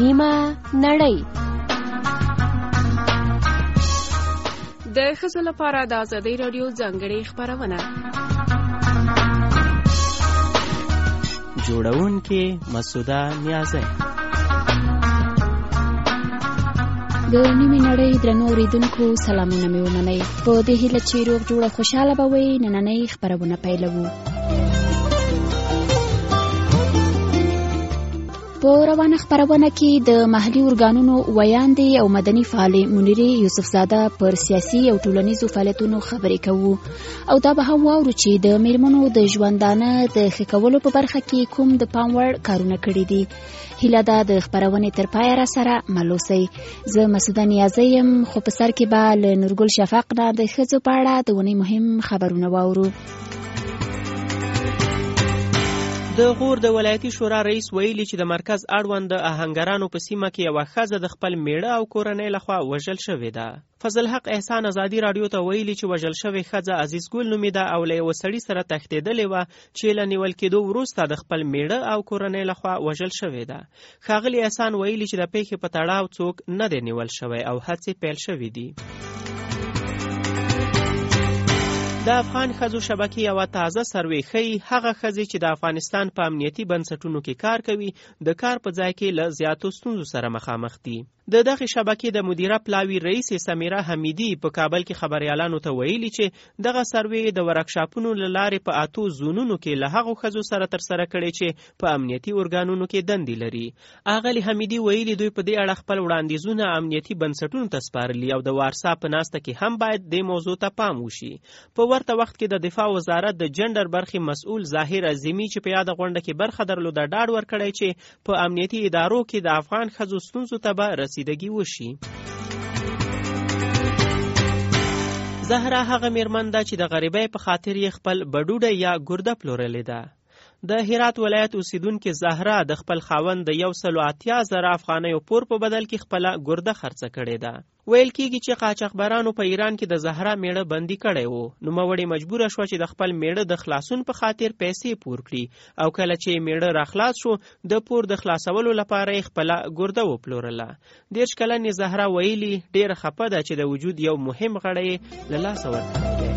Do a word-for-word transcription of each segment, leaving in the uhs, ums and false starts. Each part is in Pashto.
نیمه نړۍ. د ښځو لپاره د ازادۍ راډیو ځانګړې خپرونه. جوړونکې مسعوده نیازی. د نیمې نړۍ درنو اورېدونکو سلامونه مې ومنئ. په دې هیله چې روغ جوړه خوشحاله به وئ، نننۍ خپرونه پیلوو. په روانه خپرونه کې د محلي ارګانونو ویاندې او مدني فعالې منیرې یوسفزاده پر سیاسي او ټولنیزو فعالیتونو خبرې کوو، او دا به هم واورو چې د میرمنو د ژوندانه د ښه کولو په برخه کې کوم د پام وړ کارونه کړي دي. هیله ده د خپرونې تر پایه را سره مل اوسئ. زه مسعوده نیازی یم، خو په سر کې به له نورګل شفق نه د ښځو په اړه د اونۍ مهم خبرونه واورو. د غور د ولایتي شورا رئیس ویلي چې د مرکز اړوند د آهنګرانو په سیمه کې یوه ښځه د خپل میړه او کورنۍ لخوا وژل شوې ده. فضل حق احسان ازادي راډیو ته ویلي چې وژل شوې ښځه عزیز ګل نومیده او له یوه سړي سره تښتېدلې وه چې له نیول کېدو وروسته د خپل میړه او کورنۍ لخوا وژل شوې ده. ښاغلي احسان ویلي چې د پیښې په تړاو څوک نه دی نیول شوی او هڅې پیل شوې دي. د افغان ښځو شبکې یوه تازه سروې ښیي هغه ښځې چې د افغانستان په امنیتي بنسټونو کې کار کوي د کار په ځای کې له زیاتو ستونزو سره مخامخ دي. د دغې شبکې د مدیره پلاوي رئیس سمیره حمیدي په کابل کې خبریالانو ته ویلي چې دغه سروې د ورکشاپونو له لارې په اتو زونونو کې له هغو ښځو سره ترسره کړي چې په امنیتي ارګانونو کې دندې لري. اغلې حمیدي ویلي دوی په دې اړه خپل وړاندیزونه امنیتي بنسټونو ته سپارلي او د وارسا په ناسته کې هم باید دې موضوع ته پام وشي. په ورته وخت کې د دفاع وزارت د جنډر برخې مسؤل ظاهر عظیمي چې په یاده غونډه کې برخه درلوده ډاډ ورکړی چې په امنیتي ادارو کې د افغان ښځو ستونزو ته به رسیدګي وشي. زهرا هغه میرمن ده چې د غریبۍ په خاطر یې خپل بډوډه یا ګرده پلورلې ده. د هرات ولایت اوسیدونکې زهرا د خپل خاوند د یو سلو اتیا زره افغانیو پور په بدل کې خپله ګرده خرڅه کړې ده. ویل کېږي چې قاچاقبرانو په ایران کې د زهرا میړه بندي کړی و. نوموړې مجبوره شوه چې د خپل میړه د خلاصون په خاطر پیسې پور کړي او کله چې میړه راخلاص شو د پور د خلاصولو لپاره یې خپله ګرده وپلورله. دېرش کلنې زهرا ویلي ډېره خفه ده چې د وجود یو مهم غړی یې له لاسه ورکړی دی.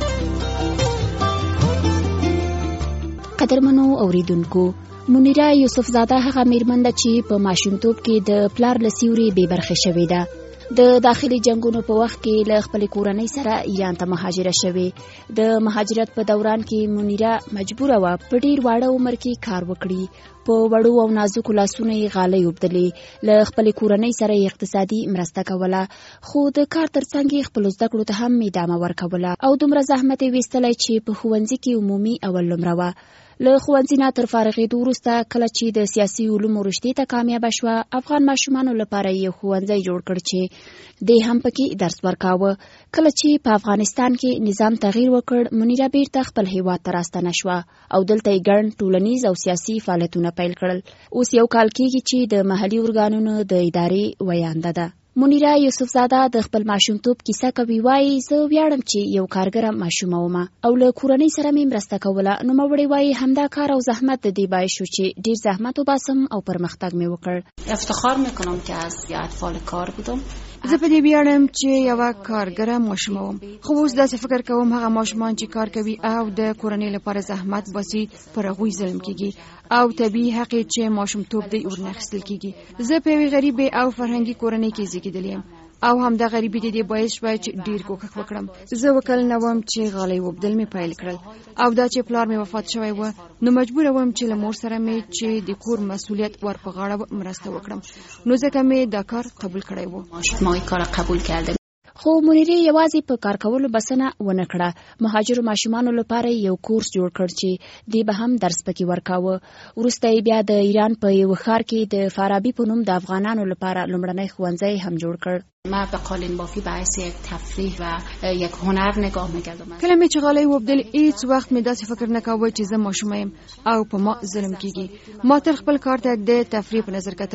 قدرمنو اوریدونکو، منیره یوسفزاده هغه میرمن ده چې په ماشومتوب کې د پلار له سیوري بې برخې شوې ده. د داخلي جنگونو په وخت کې له خپلې کورنۍ سره ایران ته مهاجره شوې. د مهاجرت په دوران کې منیره مجبوره وه په ډېر واړه عمر کې کار وکړي. په وړو او نازکو لاسونو یې غالۍ اوبدلې. له خپلې کورنۍ سره یې اقتصادي مرسته کوله، خو د کار ترڅنګ یې خپلو زده کړو ته هم ادامه ورکوله او دومره زحمت یې ویستلی چې په ښوونځي کې عمومي اول نمره وه. له ښوونځي نه تر فارغېدو وروسته کله چې د سیاسي علومو رشتې ته کامیابه شوه، افغان ماشومانو لپاره یې ښوونځی جوړ کړ چې دی هم پکې درس ورکاوه. کله چې په افغانستان کې نظام تغییر وکړ، منیره بیرته خپل هیواد ته راستنه شوه او دلته یې ګڼ ټولنیز او سیاسي فعالیتونه پیل کړل. اوس یو کال کېږي چې د محلي ارګانونو د ادارې ویانده ده. منیره یوسفزاده د خپل ماشومتوب کیسه کوي. وایي زه ویاړم چې یو کارګره ماشومه ومه او له کورنۍ سره مې مرسته کوله. نوموړې وایي همدا کار او زحمت د دې باعث شو چې ډېر زحمت وباسم او پرمختګ مې وکړ. افتخار میکنم که از اطفال کار بودم. زه په دې ویاړم چې یوه کارګره ماشومه وم، خو اوس داسې فکر کوم هغه ماشومان چې کار کوي او د کورنۍ لپاره زحمت باسي پر هغوی ظلم کېږي او طبیعي حق یې چې ماشومتوب دی ورنه اخیستل کېږي. زه په یوې غریبې او فرهنګي کورنۍ کې زیږېدلې یم او همدا غریبي د دې باعث شوه چې ډېر کوښښ وکړم. زه وکلنه وم چې غالۍ اوبدل مې پیل کړل او دا چې پلار مې وفات شوی و، نو مجبوره وم چې له مور سره مې چې د کور مسؤلیت ور په غاړه مرسته وکړم، نو ځکه مې دا کار قبول کړی و. ما این کار قبول کردم. خو منیرې یوازې په کار کولو بسنه ونه کړه. مهاجرو ماشومانو لپاره یو کورس جوړ کړ چې دی به هم درس پکې ورکاوه. وروسته یې بیا د ایران په یو ښار کې د فارابي په نوم د افغانانو لپاره لومړنی ښوونځی هم جوړ کړ. ما به قالین بافی باعث یک تفریح و یک هنر نگاه می‌کردم. کله مې چې غالۍ وبدل هیڅ وخت مې داسې فکر نه کاوه چې زه ماشومه یم او په ما ظلم کیږي. ما تر خپل کار ته د تفریح په نظر کتل.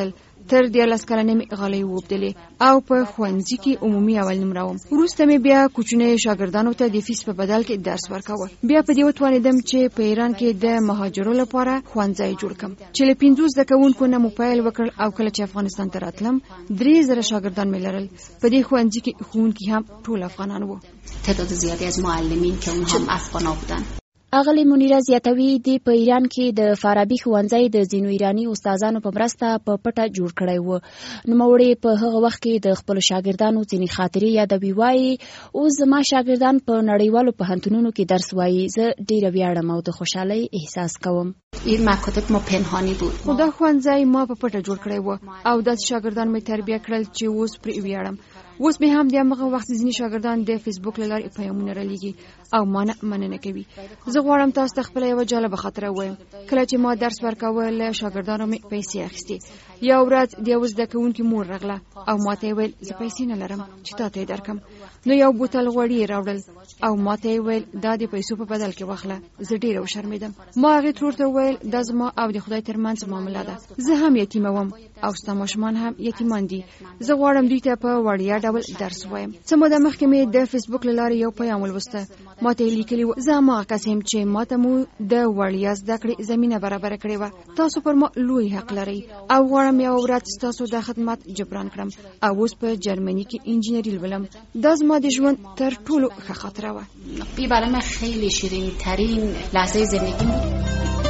تر دیارلس کلنې مې غالۍ ووبدلې او په ښوونځي کې عمومي اول نمره وم. وروسته مې بیا کوچنیو شاګردانو ته د فیس په بدل کې درس ورکاوه. بیا په دې وتوانېدم چې په ایران کې د مهاجرو لپاره ښوونځی جوړ کړم چې له پنځوس زده کوونکو نه مو پیل وکړ او کله چې افغانستان ته راتلم درې زره شاګردان مې لرل. په دې ښوونځي کې ښوونکي هم ټول افغانان وو. تعداد زیادی از معلمین که اون هم افغانا بودن. اغلی منیره زیاتوي د په ایران کې د فارابي ښوونځی د ځینو ایرانی استادانو په مرسته په پټه جوړ کړی و. نوموړی په هغه وخت کې د خپل شاګردانو ځینې خاطرې یادوي. وایي اوس زما شاګردان په نړیوالو پوهنتونونو کې درس وایي. زه ډیره ویاړم او د خوشحالۍ احساس کوم. این مکاتب ما پنهانی بود. خدا ښوونځی ما په پټه جوړ کړی و او داسې شاګردان مې تربیه کړل چې اوس پرې ویاړم. اوس به هم د هغه وخت ځینې شاګردان د فیسبوک له لارې پیغامونه رالیږي او ما نه مننه کوي. زه غواړم تاسو ته خپله یوه جالبه خاطره ووایم. کله چې ما درس ورکاوه له شاګردانو مې پیسې اخیستې. یو ورځ د یوه زده کوونکي مور راغله او ما ته یې ویل زه پیسې نه لرم چې تا ته یې درکړم. نو یو بوتل غوړي یې راوړل او ما ته یې ویل دا د پیسو په بدل کې واخله. زه ډېره وشرمېدم. ما هغې ترور ته وویل دا زما او د خدای ترمنځ معامله ده. زه هم یتیمه وم او ستا ماشومان هم یتیمان دي. زه غواړم دوی ته په وړیا ډول درس ووایم. څه موده مخکې مې د فیسبوک له لارې یو پیغام ولوسته. ما ته یې لیکلي و زه هماغه کس یم چې ما ته مو د وړیا زده کړې زمینه برابره کړې وه. تاسو پر ما لوی حق لرئ او غواړم یوه ورځ ستاسو دا خدمت جبران کړم. او اوس په جرمني کې انجینري لولم. دا زما د ژوند تر ټولو ښه خاطره وه. بی برای من خیلی شیرین ترین لحظه زندگی بود.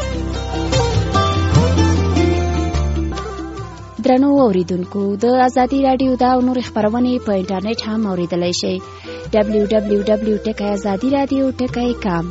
درنو اوریدونکو د ازادي رادیو دا نور خبرونه په انټرنیټ هم اوریدلای شئ. دبلیو دبلیو دبلیو ډاٹ ازادي رادیو ډاٹ کام.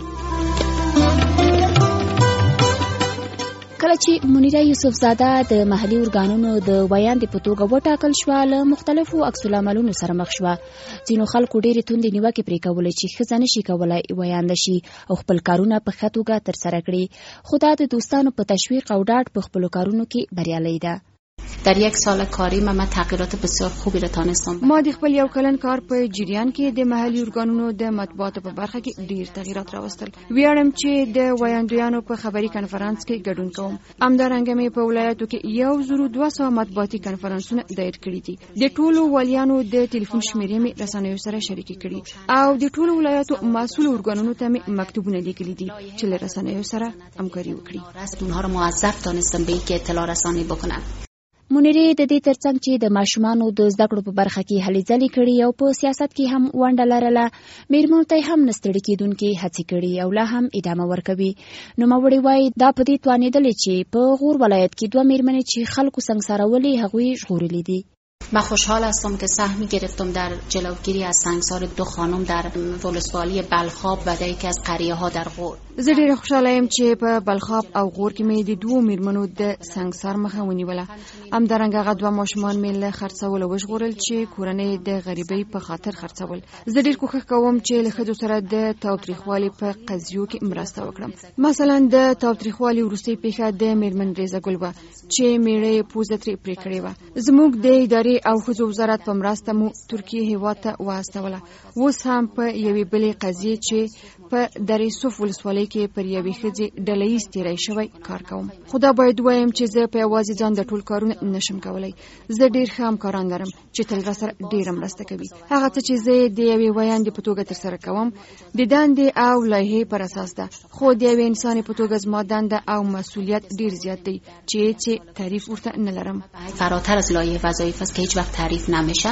کله چې منیره یوسف زاده د محلي ارګانونو د ویاندې په توګه وټاکل شوه له مختلفو عکس العملونو سره مخ شوه. ځینو خلکو ډېرې توندې نیوکې پرې کولې چې ښځه نشي کولی ویانده شي او خپل کارونه په ښه توګه ترسره کړي. خو دا د دوستانو په تشویق او ډاډ په خپلو کارونو کې بریالۍ ده. در یک سال کاری ما من تغییرات بسیار خوبی را تانستم. ما د خپل یو کلن کار په جریان کې د محلي ارګانونو د مطبوعاتو په برخه کې ډیر تغییرات راوستل. ویاړم چې د ویاندویانو په خبري کنفرانس کې ګډون کوم. همدارنګه مې په ولایتو کې یو زرو دوه سوه مطبوعاتي کنفرانسونه دایر کړي دي. د ټولو والیانو د ټلیفون شمیرې مې رسنیو سره شریکې کړي او د ټولو ولایتو مسؤل ارګانونو ته مې مکتوبونه لیکلي دي چې له رسنیو سره همکاري وکړي. اونها رو موظف دانستم به اینکه اطلاع رسانی بکنن. منیرې د دې ترڅنګ چې د ماشومانو د زده کړو په برخه کې هلې ځلې کړي او په سیاست کې هم ونډه لرله، میرمنو ته هم نه ستړي کېدونکې هڅې کړي او لا هم ادامه ورکوي. نوموړې وایي دا په دې توانېدلې چې په غور ولایت کې دوه میرمنې چې خلکو سنګسارولې هغوی ژغورلې دي. من خوشحال هستم که سهمی گرفتم در جلوگیری از سنگسار دو خانم در ولسوالی بلخاب و در یکی از قریه ها در غور. زه ډېره خوشحاله یم چې په بلخاب او غور کې مې د دوو میرمنو د سنګسار مخه ونیوله. همدارنګه هغه دوه ماشومان مې له خرڅولو وژغورل چې کورنۍ د غریبۍ په خاطر خرڅول. زه ډېر کوښښ کوم چې له ښځو سره د تاوتریخوالي په قضیو کې مرسته وکړم. مثلا د تاوتریخوالي وروستۍ پیښه د میرمن ریزه ګل وه چې میړه یې پوزه ترې پرې کړې وه. زموږ د ادارې او ښځو وزارت په مرسته مو ترکیې هېواد ته واستوله. اوس هم په یوې بلې قضیې چې په درې صف ولسوالۍ کې پر یوې ښځې ډله ییز تیری شوی کار کوم. خو دا باید ووایم چې زه په یوازې ځان د ټول کارونه نشم کولی. زه ډېر ښه همکاران لرم چې تل راسره ډېره مرسته کوي. هغه څه چې زه د یوې ویاندې په توګه ترسره کوم د دندې او لایحې پر اساس ده، خو د یوې انسانې په توګه زما دنده او مسؤلیت ډېر زیات دی چې هیڅ تعریف ورته نه لرم. فراتر از لایحه وظایف است که هیچ وقت تعریف نمیشه.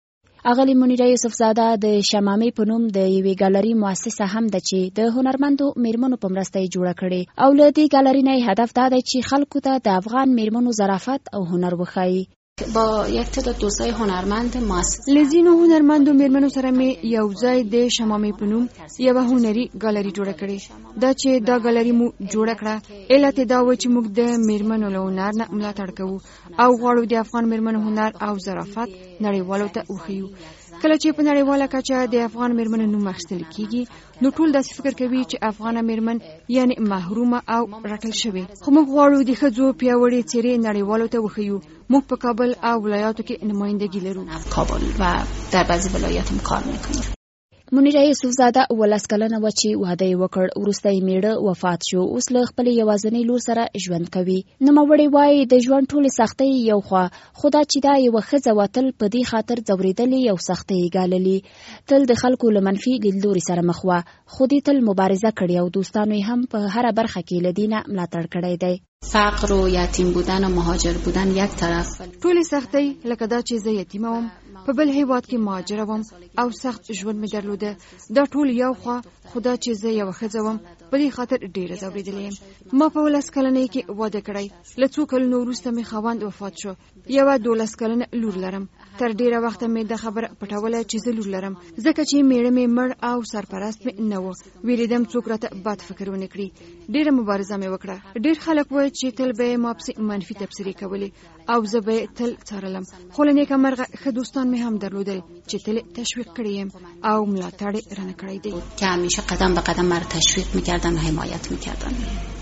اغلی منیره یوسف زاده د شمامې په نوم د یوې ګالري مؤسسه هم ده چې د هنرمندو میرمنو په مرسته یې جوړه کړې او له دې ګالري نه هدف دا دی چې خلکو ته د افغان میرمنو ظرافت او هنر وښایي. با یک تعداد دوستای هنرمند مؤسسه لزینو هنرمندو میرمنو سره می یو ځای د شمامې په نوم یوه هنري ګالري جوړه کړې. دا چې دا ګالري مو جوړه کړه علت دا و چې موږ د میرمنو له هنر نه ملاتړ کوو او غواړو د افغان میرمنو هنر او ظرافت نړیوالو ته وښیو. کله چې په نړیواله کچه د افغان میرمنو نوم اخیستل کیږي نو ټول داسې فکر کوي چې افغانه میرمن یعنی محرومه او رټل شوې. خو موږ غواړو د ښځو پیاوړې څېرې نړیوالو ته وښیو. موږ په کابل او ولایاتو کې نمایندګي لرو. کابل و در بعضی ولایات هم کار میکنیم. منیره یوسفزاده اوولس کلنه وه چې واده یې وکړ، وروسته یې میړه وفات شو. اوس له خپلې یوازنۍ لور سره ژوند کوي. نوموړې وایي د ژوند ټولې سختۍ یو خوا، خو دا چې دا یوه ښځه وه تل په دې خاطر ځورېدلې او سختۍ یې ګاللې. تل د خلکو له منفي لیدلوري سره مخ وه، خو دې تل مبارزه کړې او دوستانو یې هم په هره برخه کې له دې نه ملاتړ کړی دی. فقر و یتیم بودن و مهاجر بودن یک طرف، ټولې سختۍ لکه دا چې زه یتیمه وم، په بل هیواد کې مهاجره وم او سخت ژوند مې درلوده، دا ټول یو خوا، خو دا چې زه یوه ښځه وم په دې خاطر ډېره ځورېدلې یم. ما په ولس کلنۍ کې واده کړی، له څو کلونو وروسته مې خاوند وفات شو. یوه دولس کلنه لور لرم. تر ډېره وخته مې د خبره پټوله چې زه لور لرم، ځکه چې میړه مې مړ او سرپرست مې نه و. ویرېدم څوک راته بد فکر ونه کړي. ډېره مبارزه مې وکړه. ډېر خلک وایي چې تل به یې ما پسې منفي تبصرې کولې او زه به یې تل څارلم، خو له نیکمرغه ښه دوستان مې هم درلودل چې تل تشویق کړی یم او ملاتړ یې رانه کړی دی، که همیشه قدم به قدم مرا تشویق میکردن و حمایت میکردن.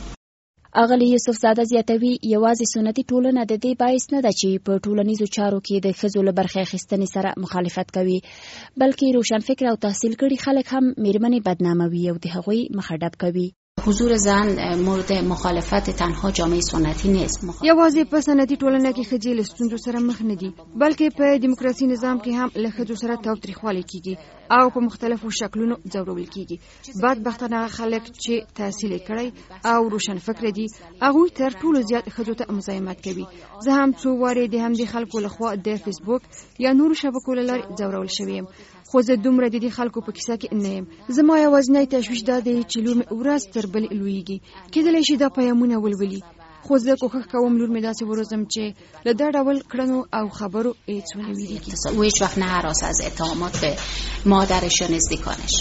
اغلی یوسفزاده زیاتوي یوازې سنتي ټولنه د دې باعث نه ده چې په ټولنیزو چارو کې د ښځو له برخې اخیستنې سره مخالفت کوي، بلکې روشنفکر او تحصیل کړي خلک هم میرمنې بدناموي او د هغوی مخه ډب کوي. حضور زن مورد مخالفت تنها جامعه سنتی نیست. یوازې په سنتي ټولنه کې ښځې له ستونزو سره مخ نه دي، بلکې په دیموکراسي نظام کې هم له ښځو سره تاوتریخوالی کیږي او په مختلفو شکلونو ځورول کیږي. بدبختانه خلک چې تحصیل کړي او روشن فکر دي، هغه تر ټولو زیات ښځو ته مزاحمت کوي. زه هم څو واره د همدې خلکو لخوا د فیسبوک یا نورو شبکو له لارې ځورول شوی یم، خو زه دومره د دې خلکو په کیسه کې نه یم. زما یوازینی تشویش دا دی چې لور مې ورځ تر بلې لویږي، کېدلی شي دا پیامونه ولولي، خو زه کوښښ کوم لور مې داسې وروزم چې له دا ډول کړنو او خبرو هیڅ ونه ویریږي. او هیچ وقت نه هراس از اتهامات به مادرش یا نزدیکانش.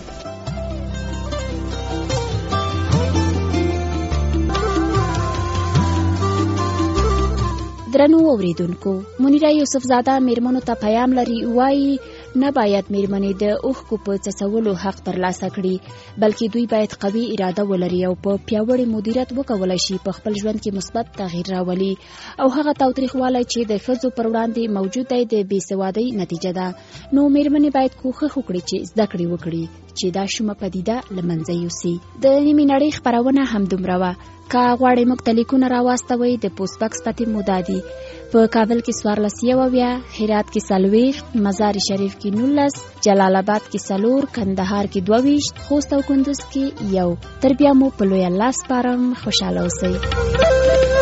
درنو اوریدونکو، منیره یوسفزاده میرمنو ته پیام لري، وایي نه باید میرمنې د اوښکو په څڅولو حق ترلاسه کړي، بلکې دوی باید قوي اراده ولري او په پیاوړي مدیریت وکولای شي په خپل ژوند کې مثبت تغییر راولي. او هغه تاوتریخوالی چې د ښځو پر وړاندې موجود دی د بېسوادۍ نتیجه ده. نو میرمنې باید کوښښ وکړي چې زده کړې وکړي چې دا شومه پدیده له منځه یوسي. د نیمې نړۍ خپرونه همدومره وه. که غواړئ موږ ته لیکونه راواستوئ، د پوسټ بکس پتې مو دا دي: په کابل کې څوارلس یو اویا، هرات کې څلوېښت، مزار شریف کې نولس، جلال آباد کې څلور، کندهار کې دوه ویشت، خوست او کندوز کې یو. تر بیا مو په لوی الله سپارم. خوشحاله اوسئ.